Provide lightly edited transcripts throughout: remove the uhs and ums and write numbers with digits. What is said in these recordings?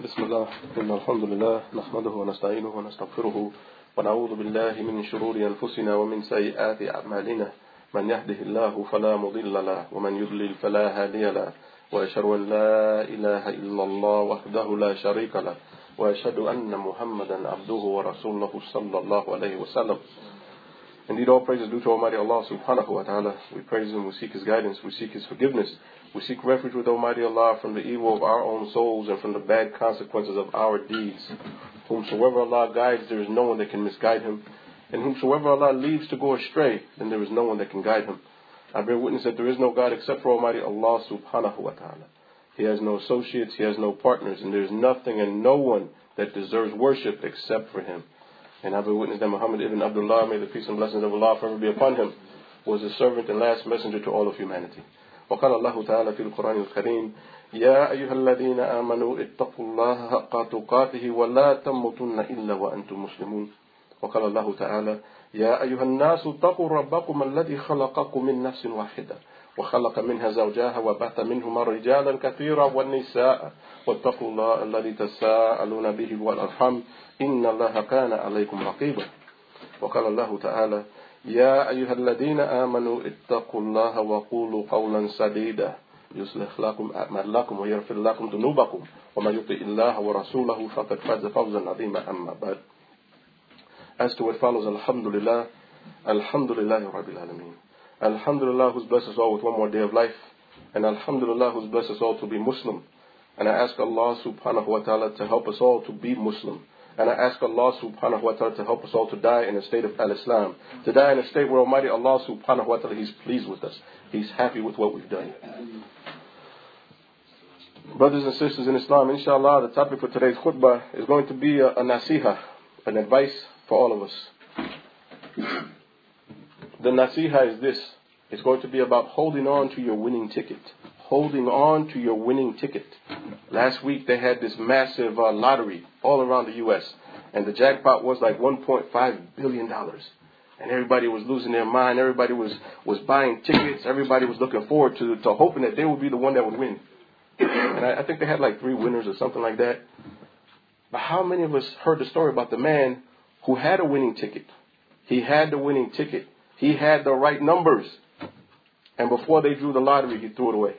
بسم الله إن الحمد لله نحمده ونستعينه ونستغفره ونعوذ بالله من شرور أنفسنا ومن سيئات أعمالنا من يهده الله فلا مضل له ومن يضلل فلا هادي له وأشهد أن لا إله إلا الله وحده لا شريك له وأشهد أن محمدا عبده ورسوله صلى الله عليه وسلم. Indeed, all praise is due to Almighty Allah subhanahu wa ta'ala. We praise Him, we seek His guidance, we seek His forgiveness. We seek refuge with Almighty Allah from the evil of our own souls and from the bad consequences of our deeds. Whomsoever Allah guides, there is no one that can misguide him. And whomsoever Allah leads to go astray, then there is no one that can guide him. I bear witness that there is no God except for Almighty Allah subhanahu wa ta'ala. He has no associates, He has no partners, and there is nothing and no one that deserves worship except for Him. And I bear witness that Muhammad ibn Abdullah, may the peace and blessings of Allah forever be upon him, was the servant and last messenger to all of humanity. وقال الله تعالى في القرآن الكريم يا أيها الذين آمنوا اتقوا الله حق تقاته ولا تموتن إلا وأنتم مسلمون. وقال الله تعالى يا أيها الناس اتقوا ربكم الذي خلقكم من نفس واحدة وخلق منها زوجها وبث منهما رجالا كثيرا والنساء واتقوا الله الذي تساءلون به والأرحام إن الله كان عليكم رقيبا. وقال الله تعالى يا أيها الذين آمنوا اتقوا الله وقولوا قولا سديدا يصلح لكم أعمالكم ويغفر لكم ذنوبكم ومن يطع الله ورسوله فقد فاز فوزا عظيما أما بعد. As to what follows, Alhamdulillah, Alhamdulillah Rabbil Alameen. Alhamdulillah, who's blessed us all with one more day of life, and Alhamdulillah, who's blessed us all to be Muslim. And I ask Allah subhanahu wa ta'ala to help us all to be Muslim. And I ask Allah subhanahu wa ta'ala to help us all to die in a state of al-Islam, to die in a state where Almighty Allah subhanahu wa ta'ala, He's pleased with us. He's happy with what we've done. Brothers and sisters in Islam, inshallah, the topic for today's khutbah is going to be a nasiha, an advice for all of us. The nasiha is this. It's going to be about holding on to your winning ticket. Holding on to your winning ticket. Last week they had this massive lottery all around the U.S. and the jackpot was like $1.5 billion. And everybody was losing their mind. Everybody was buying tickets. Everybody was looking forward to hoping that they would be the one that would win. And I think they had like 3 winners or something like that. But how many of us heard the story about the man who had a winning ticket? He had the winning ticket. He had the right numbers. And before they drew the lottery, he threw it away.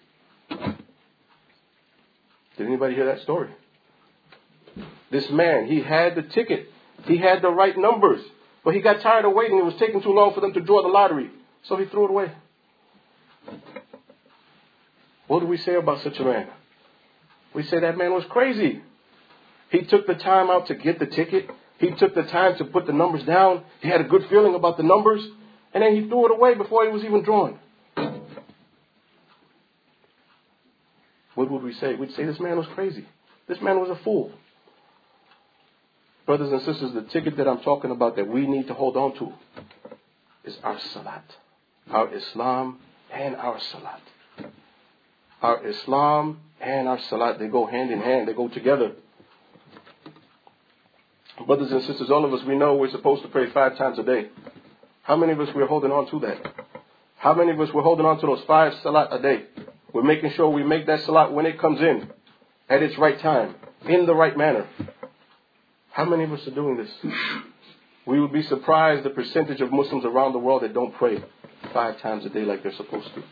Did anybody hear that story? This man, he had the ticket. He had the right numbers. But he got tired of waiting. It was taking too long for them to draw the lottery. So he threw it away. What do we say about such a man? We say that man was crazy. He took the time out to get the ticket. He took the time to put the numbers down. He had a good feeling about the numbers. And then he threw it away before he was even drawn. What would we say? We'd say this man was crazy. This man was a fool. Brothers and sisters, the ticket that I'm talking about that we need to hold on to is our salat. Our Islam and our salat. Our Islam and our salat, they go hand in hand. They go together. Brothers and sisters, all of us, we know we're supposed to pray 5 times a day. How many of us we're holding on to that? How many of us we're holding on to those 5 salat a day? We're making sure we make that salat when it comes in, at its right time, in the right manner. How many of us are doing this? We would be surprised the percentage of Muslims around the world that don't pray 5 times a day like they're supposed to.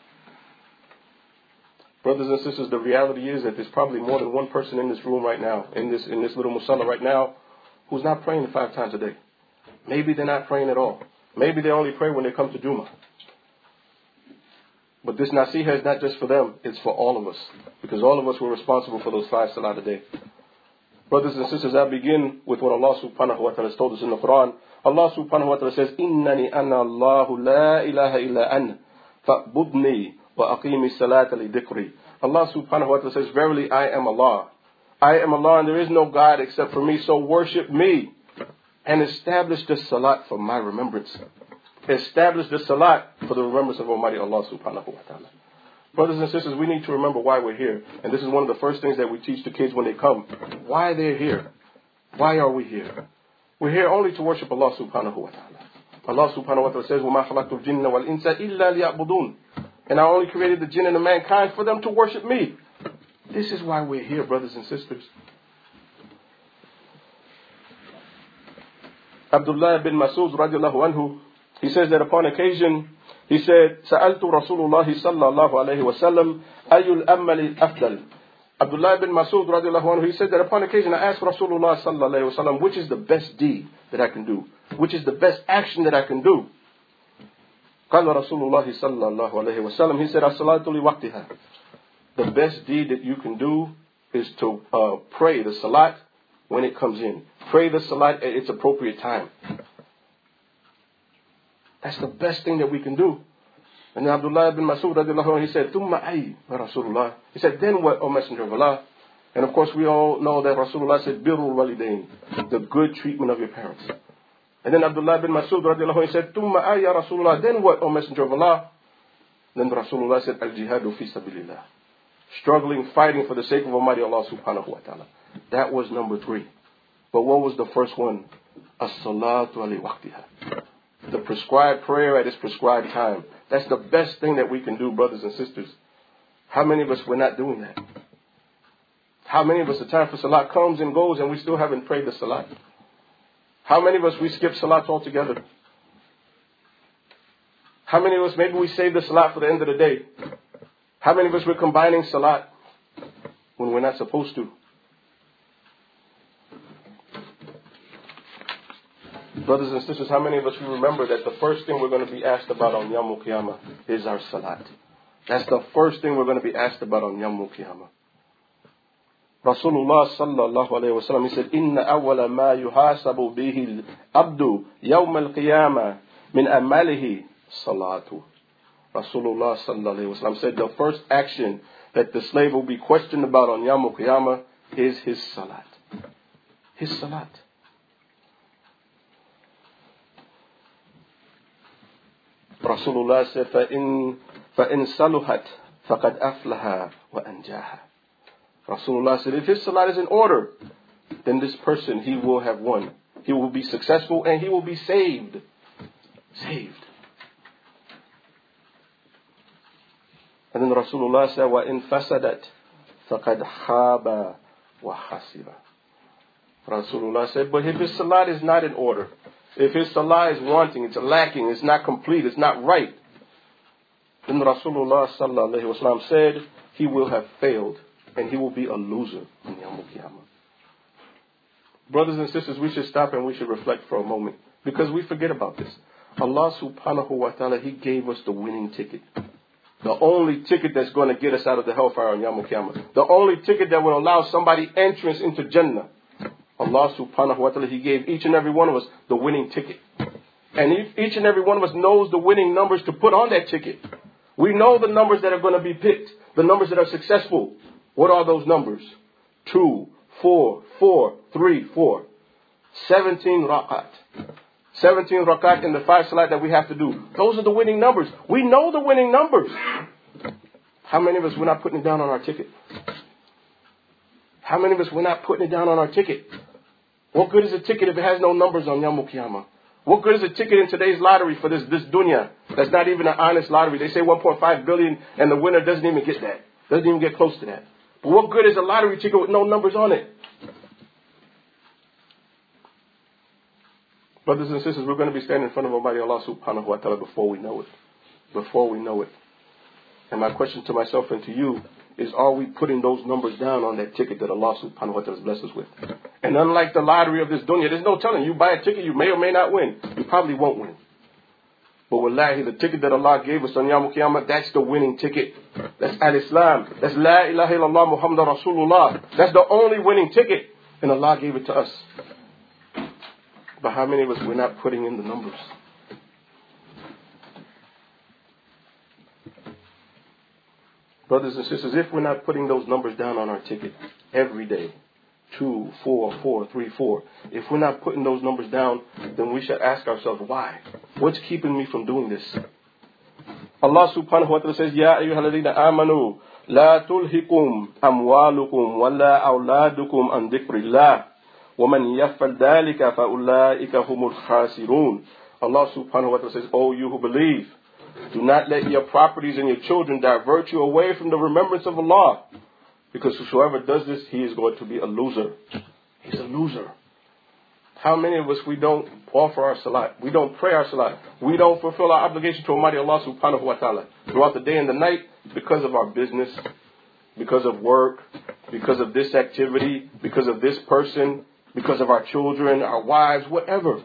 Brothers and sisters, the reality is that there's probably more than one person in this room right now, in this little musalla right now, who's not praying 5 times a day. Maybe they're not praying at all. Maybe they only pray when they come to Jummah. But this nasiha is not just for them, it's for all of us. Because all of us were responsible for those 5 salat a day. Brothers and sisters, I begin with what Allah subhanahu wa ta'ala has told us in the Quran. Allah subhanahu wa ta'ala says, إِنَّنِي أَنَا اللَّهُ لَا إِلَهَ إِلَّا أَنَّ فَأْبُدْنِي وَأَقِيمِ الصَّلَاةَ لِذِكْرِي. Allah subhanahu wa ta'ala says, verily I am Allah. I am Allah and there is no God except for me, so worship me. And establish the salat for my remembrance. Establish the salat for the remembrance of Almighty Allah subhanahu wa ta'ala. Brothers and sisters, we need to remember why we're here. And this is one of the first things that we teach the kids when they come. Why they're here. Why are we here? We're here only to worship Allah subhanahu wa ta'ala. Allah subhanahu wa ta'ala says, وَمَا خَلَقْتُ الْجِنَّ وَالْإِنسَ إِلَّا لِيَعْبُدُونَ. And I only created the jinn and the mankind for them to worship me. This is why we're here, brothers and sisters. Abdullah bin Mas'ud radiallahu anhu, he says that upon occasion, he said, سألت رسول الله صلى الله عليه وسلم أي الأمل أفضل. Abdullah bin Mas'ud radiallahu anhu, he said that upon occasion I asked Rasulullah sallallahu alayhi wa sallam, which is the best deed that I can do? Which is the best action that I can do? قال رسول الله صلى الله عليه وسلم, he said, الصلاة لوقتها. The best deed that you can do is to pray the salat when it comes in. Pray the salat at its appropriate time. That's the best thing that we can do. And then Abdullah bin Mas'ud radiallahu anhu, he said, ثُمَّ أَيْ Rasulullah. He said, then what, O Messenger of Allah? And of course we all know that Rasulullah said, بِرُّ الْوَالِدَيْنِ, the good treatment of your parents. And then Abdullah bin Mas'ud radiallahu anhu, he said, ثُمَّ أَيْ Rasulullah. Then what, O Messenger of Allah? Then Rasulullah said, Al-jihadu fi sabilillah. Struggling, fighting for the sake of Almighty Allah subhanahu wa ta'ala. That was number 3. But what was the first one? As-salatu li waqtiha. The prescribed prayer at its prescribed time. That's the best thing that we can do, brothers and sisters. How many of us were not doing that? How many of us, the time for salat comes and goes and we still haven't prayed the salat? How many of us, we skip salat altogether? How many of us, maybe we save the salat for the end of the day? How many of us, we're combining salat when we're not supposed to? Brothers and sisters, how many of us remember that the first thing we're going to be asked about on Yawmul Qiyamah is our salat? That's the first thing we're going to be asked about on Yawmul Qiyamah. Rasulullah sallallahu alayhi wa sallam, he said, إِنَّ أَوَّلَ مَا يُحَاسَبُ بِهِ الْأَبْدُ يَوْمَ الْقِيَامَةِ مِنْ أَمَالِهِ صَلَاتُ. Rasulullah sallallahu alayhi wa sallam said the first action that the slave will be questioned about on Yawmul Qiyamah is his salat. His salat. Rasulullah said, فَإِن صَلُحَتْ فَقَدْ أَفْلَحَ وَأَنْجَاهَ. Rasulullah said, if his salat is in order, then this person, he will have won. He will be successful and he will be saved. Saved. And then Rasulullah said, وَإِن فَسَدَتْ فَقَدْ خَابَ وَخَسِرَ. Rasulullah said, but if his salat is not in order, if his salah is wanting, it's lacking, it's not complete, it's not right, then Rasulullah sallallahu alayhi wa sallam said he will have failed and he will be a loser in Yawmul Qiyamah. Brothers and sisters, we should stop and we should reflect for a moment because we forget about this. Allah subhanahu wa ta'ala, he gave us the winning ticket. The only ticket that's going to get us out of the hellfire on Yawmul Qiyamah. The only ticket that will allow somebody entrance into Jannah. Allah subhanahu wa ta'ala, he gave each and every one of us the winning ticket. And each and every one of us knows the winning numbers to put on that ticket. We know the numbers that are going to be picked. The numbers that are successful. What are those numbers? 2, 4, 4, 3, 4. 17 rakat. 17 rakat in the 5 salat that we have to do. Those are the winning numbers. We know the winning numbers. How many of us, we're not putting it down on our ticket? How many of us, we're not putting it down on our ticket? What good is a ticket if it has no numbers on Yawmul Qiyamah? What good is a ticket in today's lottery for this dunya? That's not even an honest lottery. They say 1.5 billion and the winner doesn't even get that. Doesn't even get close to that. But what good is a lottery ticket with no numbers on it? Brothers and sisters, we're going to be standing in front of Almighty Allah subhanahu wa ta'ala before we know it. Before we know it. And my question to myself and to you is, are we putting those numbers down on that ticket that Allah subhanahu wa ta'ala has blessed us with? And unlike the lottery of this dunya, there's no telling. You buy a ticket, you may or may not win. You probably won't win. But wallahi, the ticket that Allah gave us on Yawmul Qiyamah, that's the winning ticket. That's Al-Islam. That's La ilaha illallah Muhammad Rasulullah. That's the only winning ticket. And Allah gave it to us. But how many of us, we're not putting in the numbers? Brothers and sisters, if we're not putting those numbers down on our ticket every day, 2, 4, 4, 3, 4, if we're not putting those numbers down, then we should ask ourselves, why? What's keeping me from doing this? Allah subhanahu wa ta'ala says, Ya ayyuhalladhina amanu, la tulhikum amwalukum wa la awladukum an dhikrillah, wa man yaf'al dhalika fa ulaika humul khasirun. Allah subhanahu wa ta'ala says, oh, you who believe, do not let your properties and your children divert you away from the remembrance of Allah. Because whoever does this, he is going to be a loser. He's a loser. How many of us, we don't offer our salat? We don't pray our salat. We don't fulfill our obligation to Almighty Allah subhanahu wa ta'ala throughout the day and the night because of our business, because of work, because of this activity, because of this person, because of our children, our wives, whatever.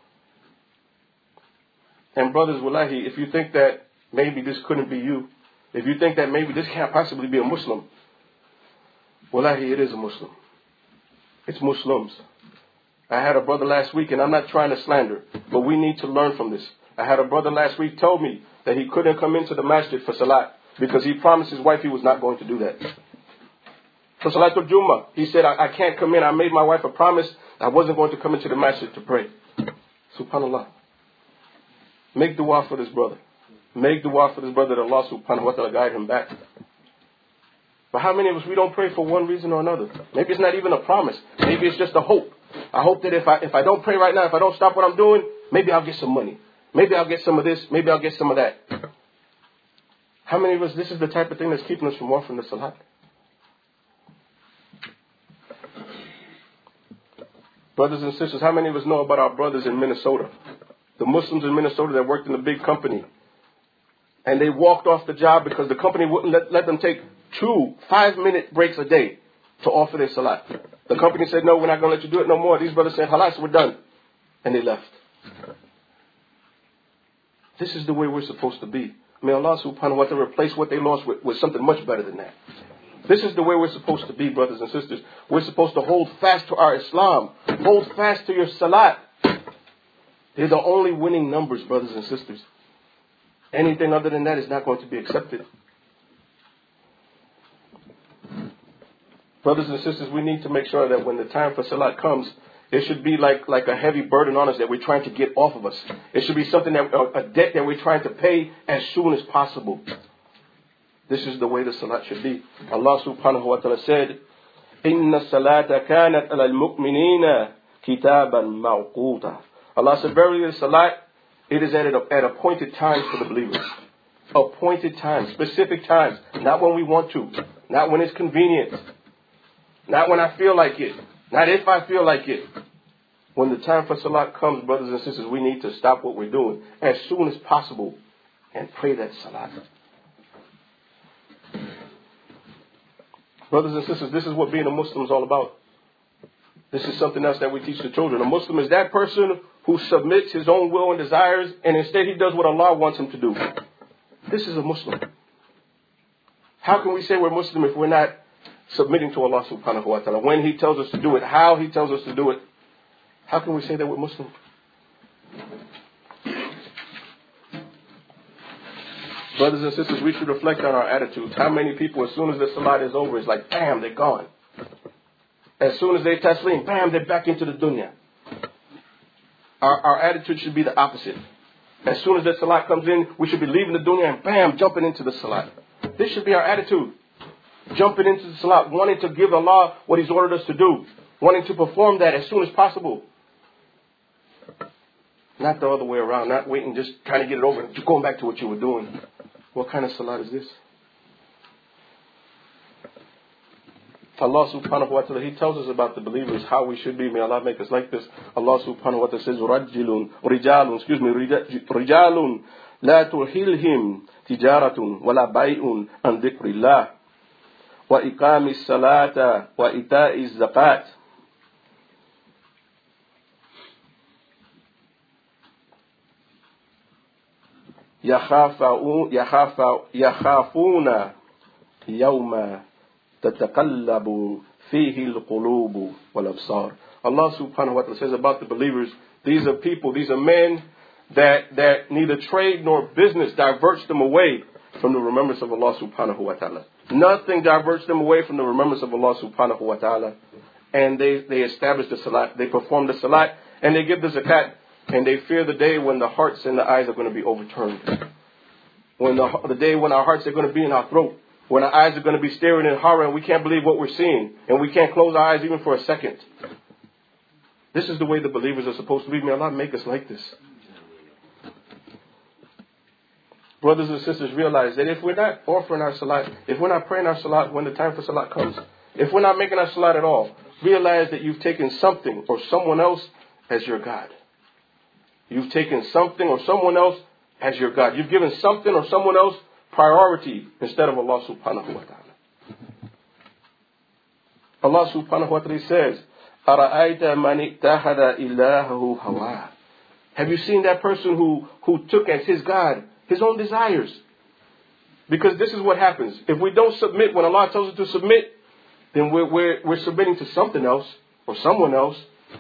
And brothers, wallahi, if you think that maybe this couldn't be you, if you think that maybe this can't possibly be a Muslim, wallahi, it is a Muslim. It's Muslims. I had a brother last week, and I'm not trying to slander, but we need to learn from this. I had a brother last week told me that he couldn't come into the masjid for salat because he promised his wife he was not going to do that. For Salatul Jummah, he said, I can't come in. I made my wife a promise I wasn't going to come into the masjid to pray. SubhanAllah. Make dua for this brother. Make dua for this brother that Allah subhanahu wa ta'ala guide him back. But how many of us, we don't pray for one reason or another? Maybe it's not even a promise. Maybe it's just a hope. I hope that if I don't pray right now, if I don't stop what I'm doing, maybe I'll get some money. Maybe I'll get some of this. Maybe I'll get some of that. How many of us, this is the type of thing that's keeping us from offering the salat? Brothers and sisters, how many of us know about our brothers in Minnesota? The Muslims in Minnesota that worked in a big company. And they walked off the job because the company wouldn't let them take 2 5-minute breaks a day to offer their salat. The company said, no, we're not going to let you do it no more. These brothers said, halas, we're done. And they left. This is the way we're supposed to be. May Allah subhanahu wa ta'ala replace what they lost with something much better than that. This is the way we're supposed to be, brothers and sisters. We're supposed to hold fast to our Islam. Hold fast to your salat. They're the only winning numbers, brothers and sisters. Anything other than that is not going to be accepted. Brothers and sisters, we need to make sure that when the time for salat comes, it should be like a heavy burden on us that we're trying to get off of us. It should be something a debt that we're trying to pay as soon as possible. This is the way the salat should be. Allah subhanahu wa ta'ala said, Inna salata kanat ala al-mu'minina kitaban mawquta. Allah said, verily the salat, it is at appointed times for the believers. Appointed times, specific times. Not when we want to. Not when it's convenient. Not when I feel like it. Not if I feel like it. When the time for salat comes, brothers and sisters, we need to stop what we're doing as soon as possible and pray that salat. Brothers and sisters, this is what being a Muslim is all about. This is something else that we teach the children. A Muslim is that person who submits his own will and desires, and instead he does what Allah wants him to do. This is a Muslim. How can we say we're Muslim if we're not submitting to Allah subhanahu wa ta'ala? When He tells us to do it, how He tells us to do it, how can we say that we're Muslim? Brothers and sisters, we should reflect on our attitudes. How many people, as soon as the salat is over, it's like, bam, they're gone. As soon as they taslim, bam, they're back into the dunya. Our attitude should be the opposite. As soon as the salat comes in, we should be leaving the dunya and bam, jumping into the salat. This should be our attitude. Jumping into the salat, wanting to give Allah what He's ordered us to do. Wanting to perform that as soon as possible. Not the other way around. Not waiting, just trying to get it over and going back to what you were doing. What kind of salat is this? Allah subhanahu wa ta'ala, He tells us about the believers, how we should be. May Allah make us like this. Allah subhanahu wa ta'ala says, Rijalun, la tuhilhim tijaratun, wala bay'un an dhikrillah, wa iqamis salata, wa ita'iz zakat. يخافون يوما تتقلب فيه القلوب والأبصار. Allah subhanahu wa ta'ala says about the believers, these are people, these are men that neither trade nor business diverts them away from the remembrance of Allah subhanahu wa ta'ala. Nothing diverts them away from the remembrance of Allah subhanahu wa ta'ala. And they establish the salat, they perform the salat, and they give the zakat. And they fear the day when the hearts and the eyes are going to be overturned. When the day when our hearts are going to be in our throat. When our eyes are going to be staring in horror and we can't believe what we're seeing. And we can't close our eyes even for a second. This is the way the believers are supposed to be. May Allah make us like this. brothers and sisters, realize that if we're not offering our salat, if we're not praying our salat when the time for salat comes, if we're not making our salat at all, realize that you've taken something or someone else as your God. You've taken something or someone else as your God. You've given something or someone else priority instead of Allah subhanahu wa ta'ala. Allah subhanahu wa ta'ala says, أَرَأَيْتَ مَنِ اتَّخَذَ إِلَهَهُ هَوَاهُ. Have you seen that person who took as his God his own desires? Because this is what happens. If we don't submit when Allah tells us to submit, then we're submitting to something else or someone else.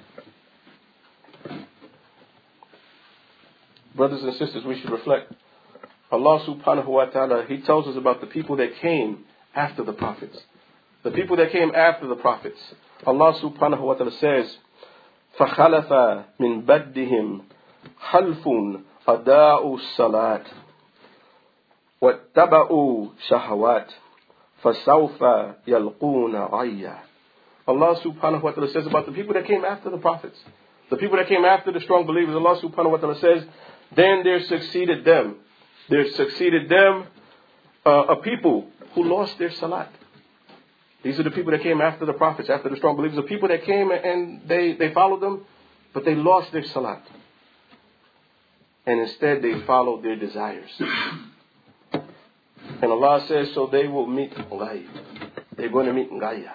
Brothers and sisters, we should reflect. Allah subhanahu wa ta'ala, He tells us about the people that came after the prophets. The people that came after the prophets. Allah subhanahu wa ta'ala says, فَخَلَفَ مِنْ بَدِّهِمْ خَلْفٌ أَدَاءُوا الصَّلَاةِ وَاتَّبَعُوا شَهَوَاتِ فَسَوْفَ يَلْقُونَ غَيًّا. Allah subhanahu wa ta'ala says about the people that came after the prophets. The people that came after the strong believers. Allah subhanahu wa ta'ala says, then there succeeded them a people who lost their salat. These are the people that came after the prophets, after the strong believers. The people that came and they followed them, but they lost their salat. And instead they followed their desires. And Allah says, so they will meet Ghaya. They're going to meet Ghaya.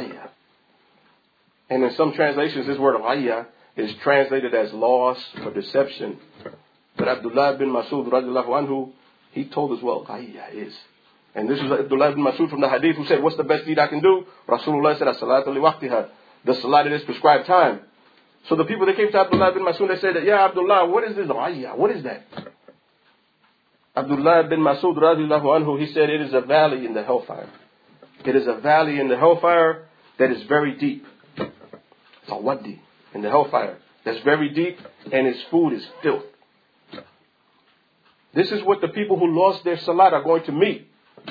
And in some translations, this word Ghaya is translated as loss or deception. But Abdullah bin Masud radiallahu anhu, he told us what Ghaya is. And this is Abdullah bin Masud from the hadith who said, what's the best deed I can do? Rasulullah said, as-salatu li waqtiha. The salat at its prescribed time. So the people that came to Abdullah bin Masud, they said, Ya Abdullah, what is this Ghaya? What is that? Abdullah bin Masud radiallahu anhu, he said, it is a valley in the hellfire. It is a valley in the hellfire that is very deep. It's a wadi in the hellfire that's very deep, and its food is filth. This is what the people who lost their salat are going to meet.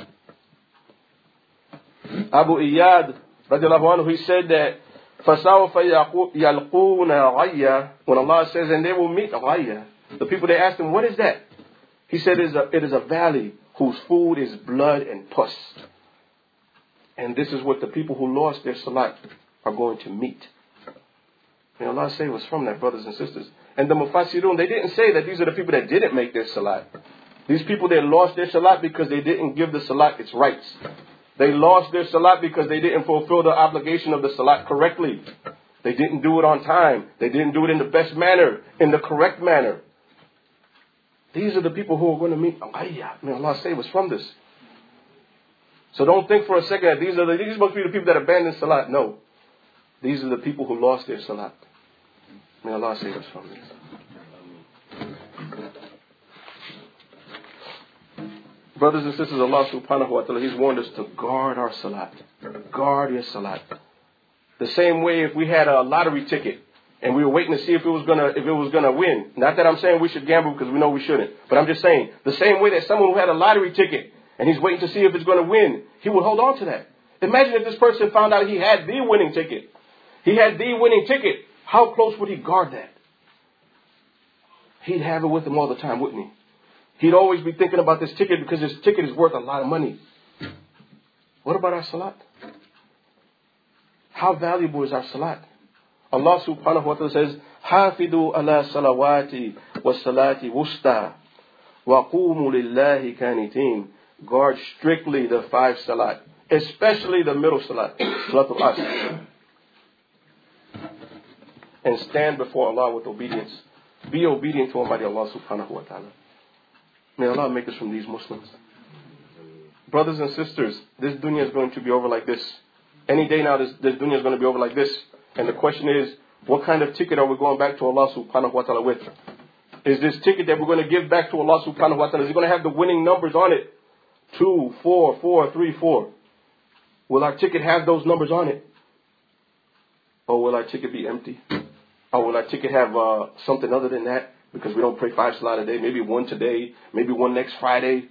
Abu Iyad radiallahu anhu, he said that فَسَوْفَ يَلْقُونَ غَيَّا. When Allah says, and they will meet Ghaya, the people, they asked him, what is that? He said, it is a valley whose food is blood and pus. And this is what the people who lost their salat are going to meet. May Allah save us from that, brothers and sisters. And the Mufassirun, they didn't say that these are the people that didn't make their salat. These people that lost their salat because they didn't give the salat its rights. They lost their salat because they didn't fulfill the obligation of the salat correctly. They didn't do it on time. They didn't do it in the best manner, in the correct manner. These are the people who are going to meet Ghaya. May Allah save us from this. So don't think for a second that these must be the people that abandoned salat. No. These are the people who lost their salat. May Allah save us from this. Brothers and sisters, Allah subhanahu wa ta'ala, He's warned us to guard our salat. Guard your salat. The same way if we had a lottery ticket and we were waiting to see if it was gonna win. Not that I'm saying we should gamble because we know we shouldn't. But I'm just saying, the same way that someone who had a lottery ticket and he's waiting to see if it's going to win, he would hold on to that. Imagine if this person found out he had the winning ticket. He had the winning ticket. How close would he guard that? He'd have it with him all the time, wouldn't he? He'd always be thinking about this ticket because this ticket is worth a lot of money. What about our salat? How valuable is our salat? Allah subhanahu wa ta'ala says, حافظوا على صلواتي والصلاة وسطى وقوموا لله كانتين. Guard strictly the 5 salat, especially the middle salat, Salatul Asr. And stand before Allah with obedience. Be obedient to Almighty Allah subhanahu wa ta'ala. May Allah make us from these Muslims. Brothers and sisters, this dunya is going to be over like this. Any day now, this dunya is going to be over like this. And the question is, what kind of ticket are we going back to Allah subhanahu wa ta'ala with? Is this ticket that we're going to give back to Allah subhanahu wa ta'ala, is it going to have the winning numbers on it? 2, 4, 4, 3, 4. Will our ticket have those numbers on it? Or will our ticket be empty? Or will our ticket have something other than that? Because we don't pray 5 salat a day. Maybe 1 today. Maybe 1 next Friday.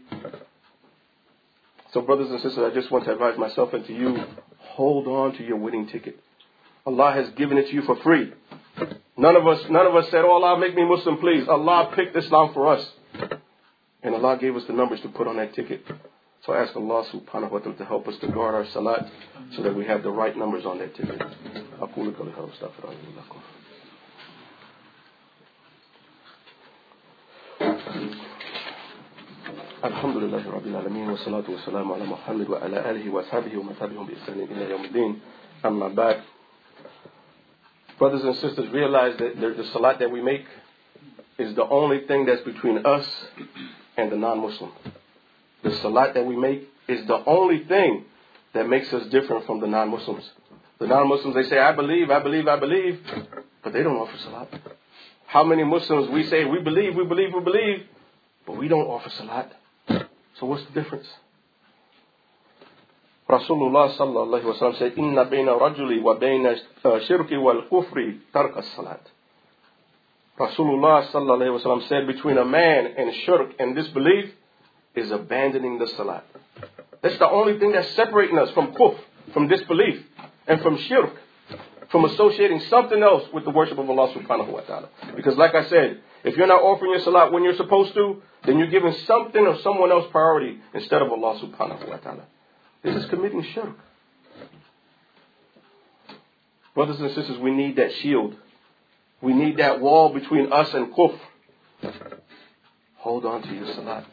So brothers and sisters, I just want to advise myself and to you, hold on to your winning ticket. Allah has given it to you for free. None of us said, oh Allah, make me Muslim, please. Allah picked Islam for us. And Allah gave us the numbers to put on that ticket. So I ask Allah subhanahu wa ta'ala to help us to guard our salat so that we have the right numbers on that ticket. أقول قولي هذا واستغفر الله لكم. الحمد لله رب العالمين والصلاة والسلام على محمد وعلى آله وأصحابه ومن تبعهم بإحسان إلى يوم الدين. أما بعد. Brothers and sisters, realize that the salat that we make is the only thing that's between us and the non-Muslim. The salat that we make is the only thing that makes us different from the non-Muslims. The non-Muslims, they say, I believe, but they don't offer salat. How many Muslims we say, we believe, but we don't offer salat. So what's the difference? Rasulullah sallallahu alaihi wasallam said, "Inna bayna rajuli wa bayna shirki wal kufri tark as-salat." Rasulullah sallallahu alaihi wasallam said, between a man and shirk and disbelief is abandoning the salat. That's the only thing that's separating us from kufr, from disbelief, and from shirk, from associating something else with the worship of Allah subhanahu wa ta'ala. Because like I said, if you're not offering your salat when you're supposed to, then you're giving something or someone else priority instead of Allah subhanahu wa ta'ala. This is committing shirk. Brothers and sisters, we need that shield. We need that wall between us and kufr. Hold on to your salat.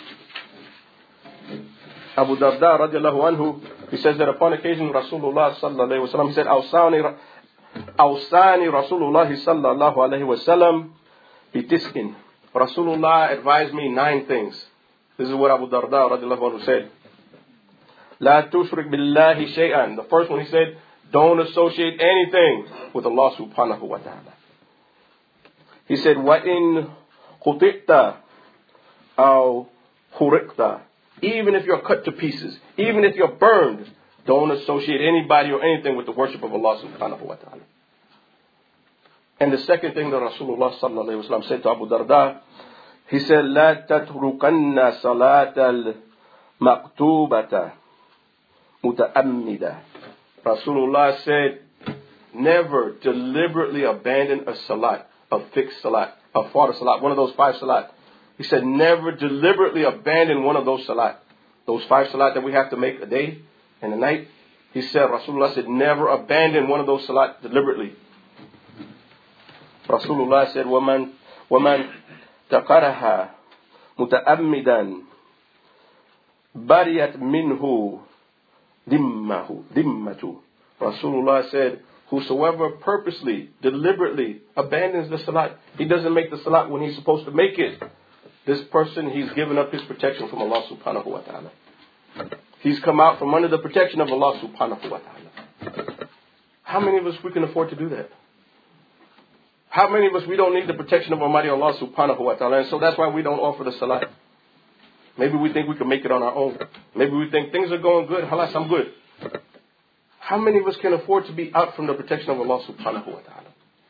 Abu Darda radiallahu anhu, he says that upon occasion Rasulullah sallallahu alayhi wa sallam, he said, Awsani Rasulullah sallallahu alayhi wa sallam bitis'in. Rasulullah advised me 9 things. This is what Abu Darda radiallahu anhu said. La tushrik billahi shay'an. The first one he said, don't associate anything with Allah subhanahu wa ta'ala. He said, wa in quti'ta aw huriqta. Even if you're cut to pieces, even if you're burned, don't associate anybody or anything with the worship of Allah subhanahu wa ta'ala. And the second thing that Rasulullah sallallahu alayhi wa sallam said to Abu Darda, he said, La tatrukanna salat al-maktubata muta'ammida. Rasulullah said, never deliberately abandon a salat, a fixed salat, a farda salat, one of those 5 salat. He said, never deliberately abandon one of those salat. Those 5 salat that we have to make a day and a night. He said, Rasulullah said, never abandon one of those salat deliberately. Rasulullah said, وَمَنْ تَقَرَهَا مُتَأَمِّدًا بَرِيَتْ مِنْهُ ذِمَّةُ. Rasulullah said, whosoever purposely, deliberately abandons the salat, he doesn't make the salat when he's supposed to make it. This person, he's given up his protection from Allah subhanahu wa ta'ala. He's come out from under the protection of Allah subhanahu wa ta'ala. How many of us we can afford to do that? How many of us we don't need the protection of Almighty Allah subhanahu wa ta'ala, and so that's why we don't offer the salat. Maybe we think we can make it on our own. Maybe we think things are going good, halas, I'm good. How many of us can afford to be out from the protection of Allah subhanahu wa ta'ala?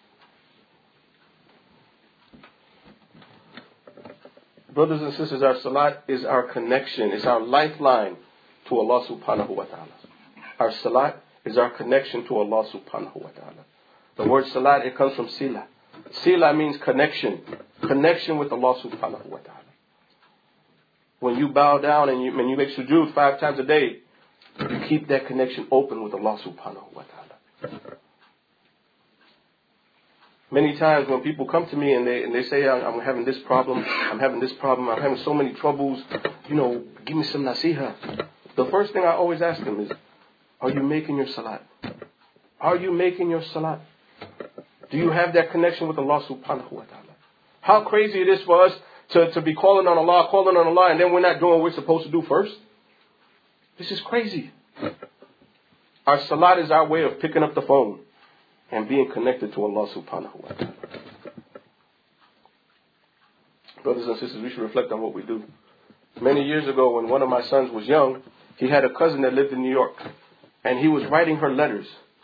Brothers and sisters, our salat is our connection, is our lifeline to Allah subhanahu wa ta'ala. Our salat is our connection to Allah subhanahu wa ta'ala. The word salat, it comes from sila. Sila means connection. Connection with Allah subhanahu wa ta'ala. When you bow down and you make sujood 5 times a day, you keep that connection open with Allah subhanahu wa ta'ala. Many times when people come to me and they say, I'm having this problem, I'm having so many troubles, give me some nasiha. The first thing I always ask them is, are you making your salat? Are you making your salat? Do you have that connection with Allah subhanahu wa ta'ala? How crazy it is for us to be calling on Allah, and then we're not doing what we're supposed to do first. This is crazy. Our salat is our way of picking up the phone and being connected to Allah subhanahu wa ta'ala. Brothers and sisters, we should reflect on what we do. Many years ago, when one of my sons was young, he had a cousin that lived in New York, and he was writing her letters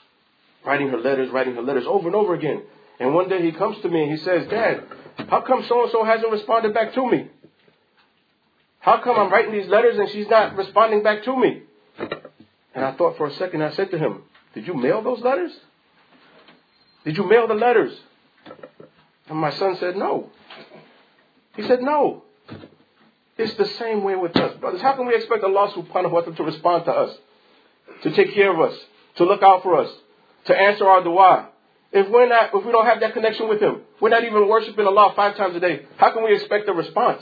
over and over again. And one day he comes to me and he says, Dad, how come so-and-so hasn't responded back to me? How come I'm writing these letters and she's not responding back to me? And I thought for a second, I said to him, did you mail those letters? Did you mail the letters? And my son said, no. He said, no. It's the same way with us, brothers. How can we expect Allah subhanahu wa ta'ala to respond to us, to take care of us, to look out for us, to answer our dua? If we don't have that connection with Him, we're not even worshiping Allah 5 times a day, how can we expect a response?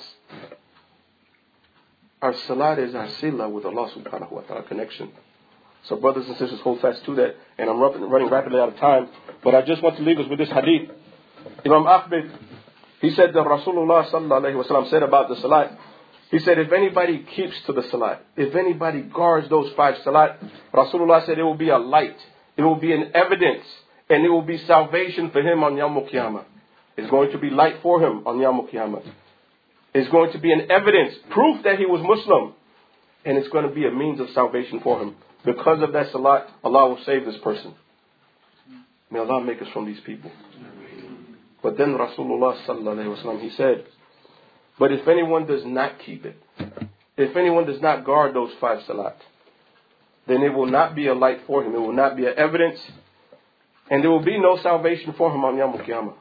Our salat is our sila with Allah subhanahu wa ta'ala, connection. So brothers and sisters, hold fast to that. And I'm running rapidly out of time, but I just want to leave us with this hadith. Imam Ahmed, he said that Rasulullah sallallahu alayhi wa sallam said about the salat, he said, if anybody keeps to the salat, if anybody guards those 5 salat, Rasulullah said it will be a light, it will be an evidence, and it will be salvation for him on Yawm al-Qiyamah. It's going to be light for him on Yawm al-Qiyamah. It's going to be an evidence, proof that he was Muslim. And it's going to be a means of salvation for him. Because of that salat, Allah will save this person. May Allah make us from these people. But then Rasulullah sallallahu alayhi wa sallam, he said, but if anyone does not keep it, if anyone does not guard those 5 salat, then it will not be a light for him. It will not be an evidence. And there will be no salvation for him on Yawm al-Qiyamah.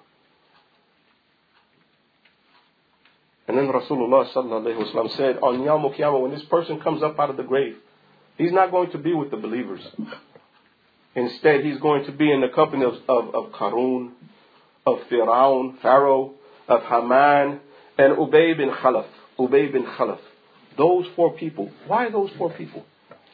And then Rasulullah sallallahu alayhi wa sallam said, on Yawm al-Qiyamah, when this person comes up out of the grave, he's not going to be with the believers. Instead, he's going to be in the company of Qarun, of Pharaoh, of Haman, and Ubay bin Khalaf. Ubay bin Khalaf. Those 4 people. Why those 4 people?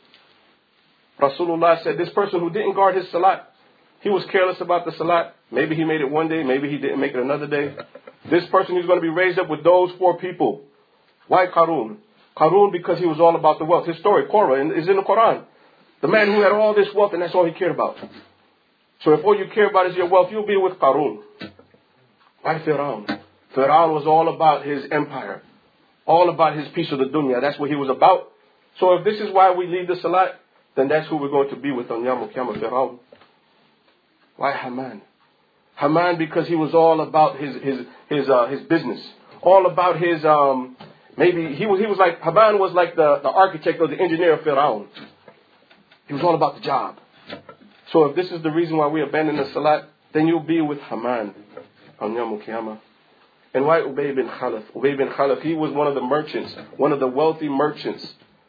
Rasulullah said, this person who didn't guard his salat, he was careless about the salat. Maybe he made it one day, maybe he didn't make it another day. This person is going to be raised up with those 4 people. Why Qarun? Qarun because he was all about the wealth. His story, Korah, is in the Quran. The man who had all this wealth and that's all he cared about. So if all you care about is your wealth, you'll be with Qarun. Why Pharaoh? Pharaoh was all about his empire. All about his piece of the dunya. That's what he was about. So if this is why we leave the salat, then that's who we're going to be with on Yawm al-Qiyamah, Pharaoh. Why Haman? Haman because he was all about his business. All about his, maybe he was like, Haman was like the architect or the engineer of Pharaoh. He was all about the job. So if this is the reason why we abandon the salat, then you'll be with Haman on Yawm al-Qiyamah. And why Ubay bin Khalaf? Ubay bin Khalaf, he was one of the merchants, one of the wealthy merchants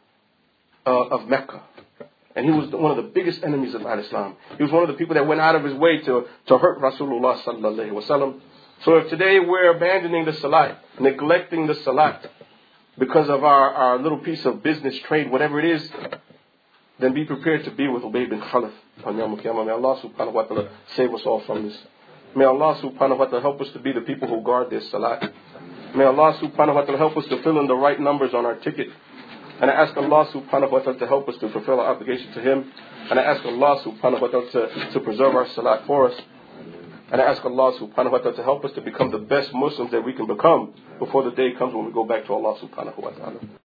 of Mecca. And he was one of the biggest enemies of Islam. He was one of the people that went out of his way to hurt Rasulullah sallallahu alayhi wa sallam. So if today we're abandoning the salat, neglecting the salat because of our little piece of business, trade, whatever it is, then be prepared to be with Ubay bin Khalaf on Yawm al-Qiyamah. May Allah subhanahu wa ta'ala save us all from this. May Allah subhanahu wa ta'ala help us to be the people who guard this salat. May Allah subhanahu wa ta'ala help us to fill in the right numbers on our ticket. And I ask Allah subhanahu wa ta'ala to help us to fulfill our obligation to Him. And I ask Allah subhanahu wa ta'ala to preserve our salat for us. And I ask Allah subhanahu wa ta'ala to help us to become the best Muslims that we can become before the day comes when we go back to Allah subhanahu wa ta'ala.